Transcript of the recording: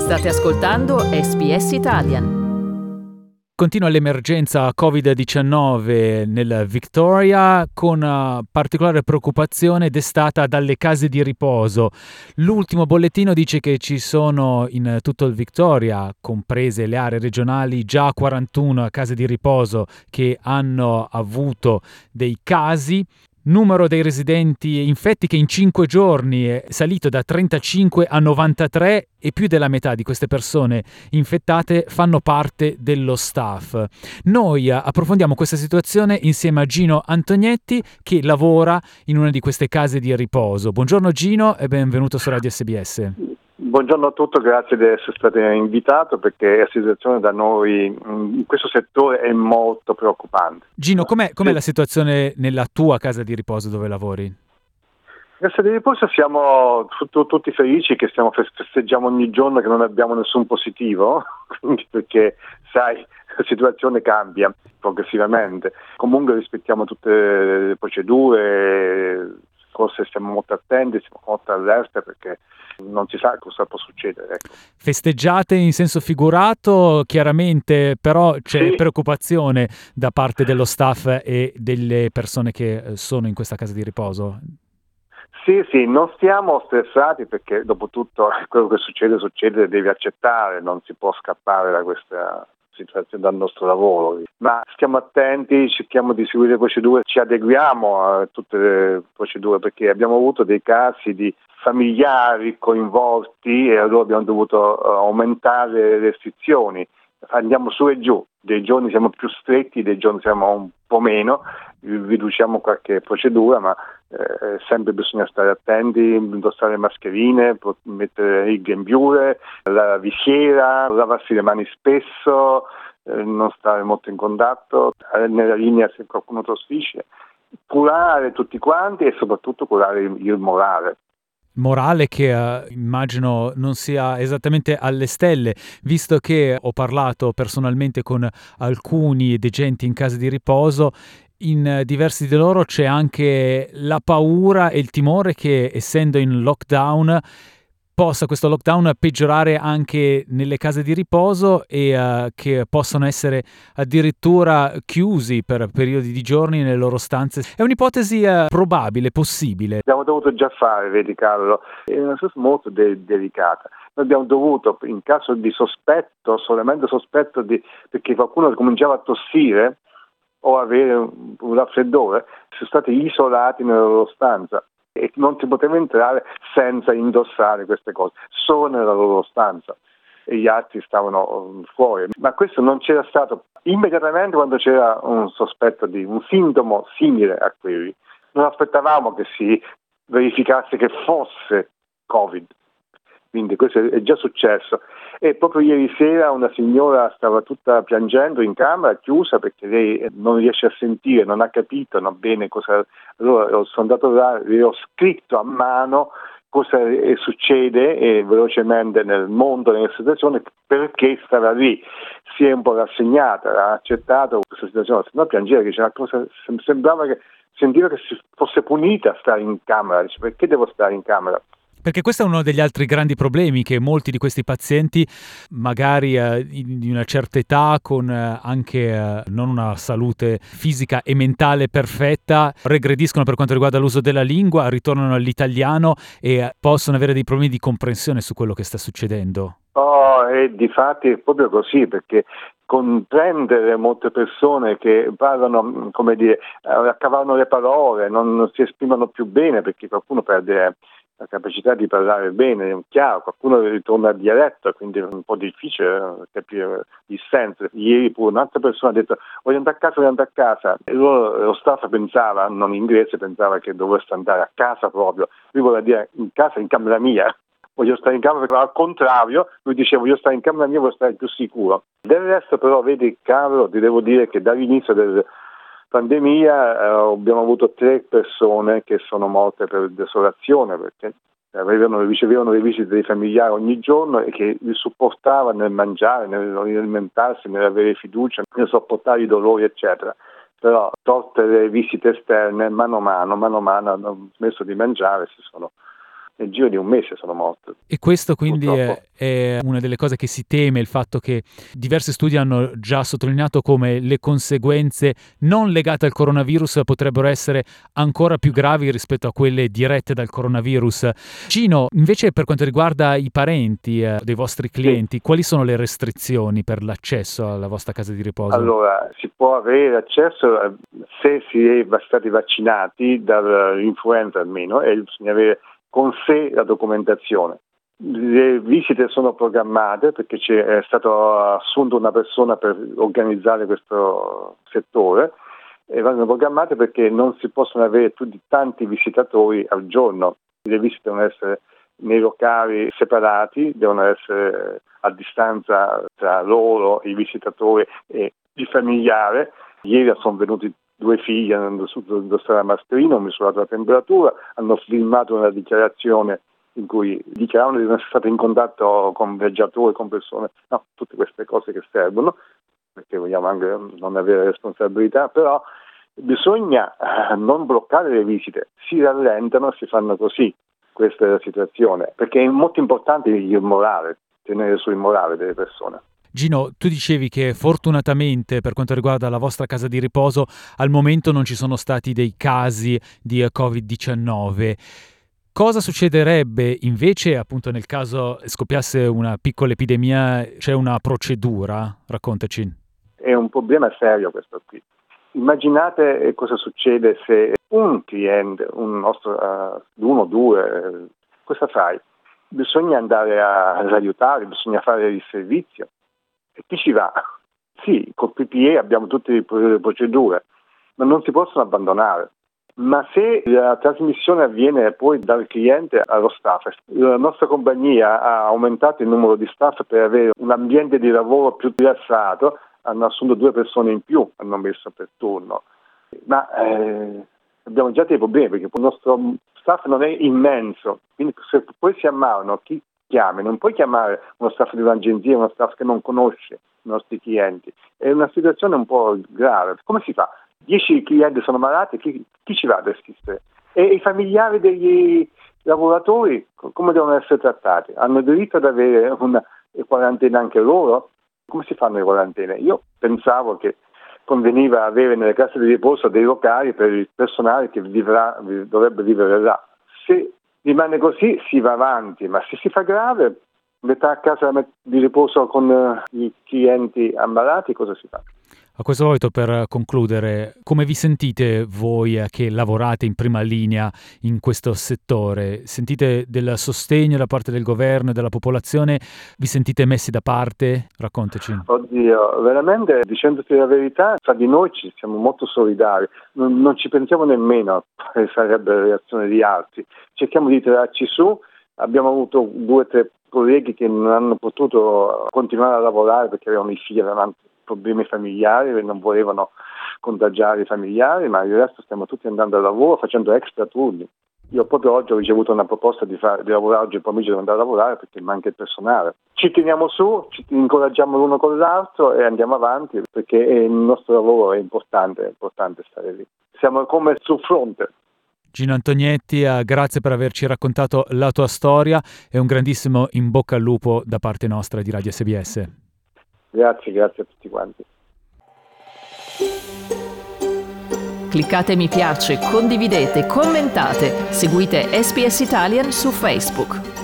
State ascoltando SBS Italian. Continua l'emergenza Covid-19 nel Victoria con particolare preoccupazione destata dalle case di riposo. L'ultimo bollettino dice che ci sono in tutto il Victoria, comprese le aree regionali, già 41 case di riposo che hanno avuto dei casi. Numero dei residenti infetti che in 5 giorni è salito da 35 a 93 e più della metà di queste persone infettate fanno parte dello staff. Noi approfondiamo questa situazione insieme a Gino Antognetti che lavora in una di queste case di riposo. Buongiorno Gino e benvenuto su Radio SBS. Buongiorno a tutti, grazie di essere stato invitato perché la situazione da noi in questo settore è molto preoccupante. Gino, com'è la situazione nella tua casa di riposo dove lavori? La casa di riposo siamo tutti felici che festeggiamo ogni giorno che non abbiamo nessun positivo, quindi perché sai la situazione cambia progressivamente. Comunque rispettiamo tutte le procedure, forse stiamo molto attenti, siamo molto allerta perché non si sa cosa può succedere. Ecco. Festeggiate in senso figurato, chiaramente, però c'è Sì. preoccupazione da parte dello staff e delle persone che sono in questa casa di riposo? Sì, non stiamo stressati perché dopo tutto quello che succede, devi accettare, non si può scappare da questa situazione, dal nostro lavoro, ma stiamo attenti, cerchiamo di seguire le procedure, ci adeguiamo a tutte le procedure perché abbiamo avuto dei casi di familiari coinvolti e allora abbiamo dovuto aumentare le restrizioni, andiamo su e giù, dei giorni siamo più stretti, dei giorni siamo un po' meno, riduciamo qualche procedura, ma sempre bisogna stare attenti, indossare le mascherine, mettere il grembiule, la visiera, lavarsi le mani spesso, non stare molto in contatto, nella linea se qualcuno tossisce, curare tutti quanti e soprattutto curare il morale. Morale che immagino non sia esattamente alle stelle, visto che ho parlato personalmente con alcuni degenti in casa di riposo. In diversi di loro c'è anche la paura e il timore che, essendo in lockdown, possa questo lockdown peggiorare anche nelle case di riposo e che possano essere addirittura chiusi per periodi di giorni nelle loro stanze. È un'ipotesi probabile, possibile. Abbiamo dovuto già fare, vedi Carlo, è una cosa molto delicata. Noi abbiamo dovuto, in caso di sospetto, solamente sospetto perché qualcuno cominciava a tossire o avere un raffreddore, sono stati isolati nella loro stanza e non si poteva entrare senza indossare queste cose, solo nella loro stanza e gli altri stavano fuori. Ma questo non c'era stato immediatamente quando c'era un sospetto di un sintomo simile a quelli. Non aspettavamo che si verificasse che fosse Covid. Quindi questo è già successo e proprio ieri sera una signora stava tutta piangendo in camera chiusa perché lei non riesce a sentire, non ha capito bene cosa. Allora sono andato là, le ho scritto a mano cosa succede velocemente nel mondo, nella situazione, perché stava lì, si è un po' rassegnata, ha accettato questa situazione, se no piangeva che c'è una cosa, sembrava che sentiva che si fosse punita a stare in camera, dice perché devo stare in camera? Perché questo è uno degli altri grandi problemi che molti di questi pazienti, magari di una certa età, con anche non una salute fisica e mentale perfetta, regrediscono per quanto riguarda l'uso della lingua, ritornano all'italiano e possono avere dei problemi di comprensione su quello che sta succedendo. E difatti è proprio così, perché comprendere molte persone che parlano, come dire, accavallano le parole, non si esprimono più bene perché qualcuno perde la capacità di parlare bene, è chiaro, qualcuno ritorna al dialetto, quindi è un po' difficile capire il senso. Ieri pure un'altra persona ha detto voglio andare a casa, e lo staff pensava, non in inglese, pensava che dovesse andare a casa proprio, lui voleva dire in casa, in camera mia. Voglio stare in camera, perché al contrario, lui diceva voglio stare in camera mia, voglio stare più sicuro. Del resto però, vedi Carlo, ti devo dire che dall'inizio della pandemia abbiamo avuto 3 persone che sono morte per desolazione, perché ricevevano le visite dei familiari ogni giorno e che li supportavano nel mangiare, nell'alimentarsi, nell'avere fiducia, nel sopportare i dolori, eccetera. Però tolte le visite esterne, mano a mano hanno smesso di mangiare, si sono nel giro di un mese sono morte. E questo quindi Purtroppo. è una delle cose che si teme, il fatto che diversi studi hanno già sottolineato come le conseguenze non legate al coronavirus potrebbero essere ancora più gravi rispetto a quelle dirette dal coronavirus. Gino, invece per quanto riguarda i parenti dei vostri clienti, quali sono le restrizioni per l'accesso alla vostra casa di riposo? Allora, si può avere accesso se si è stati vaccinati dall'influenza almeno, e bisogna avere con sé la documentazione. Le visite sono programmate perché è stato assunto una persona per organizzare questo settore, e vanno programmate perché non si possono avere tanti visitatori al giorno. Le visite devono essere nei locali separati, devono essere a distanza tra loro, i visitatori e il familiare. Ieri sono venuti 2 figli, hanno indossato la mascherina, hanno misurato la temperatura, hanno filmato una dichiarazione in cui dichiaravano di non essere stati in contatto con viaggiatori, con persone, no, tutte queste cose che servono, perché vogliamo anche non avere responsabilità, però bisogna non bloccare le visite, si rallentano, si fanno così, questa è la situazione, perché è molto importante il morale, tenere sul morale delle persone. Gino, tu dicevi che fortunatamente per quanto riguarda la vostra casa di riposo al momento non ci sono stati dei casi di Covid-19. Cosa succederebbe invece appunto nel caso scoppiasse una piccola epidemia? C'è una procedura? Raccontaci. È un problema serio questo qui. Immaginate cosa succede se un cliente, un nostro, uno o due, cosa fai? Bisogna andare ad aiutare, bisogna fare il servizio. E chi ci va? Sì, col PPE abbiamo tutte le procedure, ma non si possono abbandonare. Ma se la trasmissione avviene poi dal cliente allo staff, la nostra compagnia ha aumentato il numero di staff per avere un ambiente di lavoro più rilassato, hanno assunto 2 persone in più, hanno messo per turno. Ma abbiamo già dei problemi perché il nostro staff non è immenso, quindi se poi si ammalano chi chiami? Non puoi chiamare uno staff di un'agenzia, uno staff che non conosce i nostri clienti. È una situazione un po' grave. Come si fa? 10 clienti sono malati, chi ci va ad assistere? E i familiari degli lavoratori come devono essere trattati? Hanno diritto ad avere una quarantena anche loro? Come si fanno le quarantene? Io pensavo che conveniva avere nelle case di riposo dei locali per il personale che dovrebbe vivere là. Se rimane così si va avanti, ma se si fa grave, metà a casa di riposo con i clienti ammalati, cosa si fa? A questo proposito, per concludere, come vi sentite voi che lavorate in prima linea in questo settore? Sentite del sostegno da parte del governo e della popolazione? Vi sentite messi da parte? Raccontaci. Oddio, veramente, dicendoti la verità, tra di noi ci siamo molto solidari, non ci pensiamo nemmeno a quale sarebbe la reazione di altri. Cerchiamo di tirarci su, abbiamo avuto 2 o 3 colleghi che non hanno potuto continuare a lavorare perché avevano i figli davanti, problemi familiari e non volevano contagiare i familiari, ma il resto stiamo tutti andando al lavoro facendo extra turni. Io proprio oggi ho ricevuto una proposta di lavorare oggi pomeriggio, devo andare a lavorare perché manca il personale. Ci teniamo su, ci incoraggiamo l'uno con l'altro e andiamo avanti perché il nostro lavoro è importante stare lì. Siamo come sul fronte. Gino Antognetti, grazie per averci raccontato la tua storia e un grandissimo in bocca al lupo da parte nostra di Radio SBS. Grazie a tutti quanti. Cliccate mi piace, condividete, commentate, seguite SBS Italian su Facebook.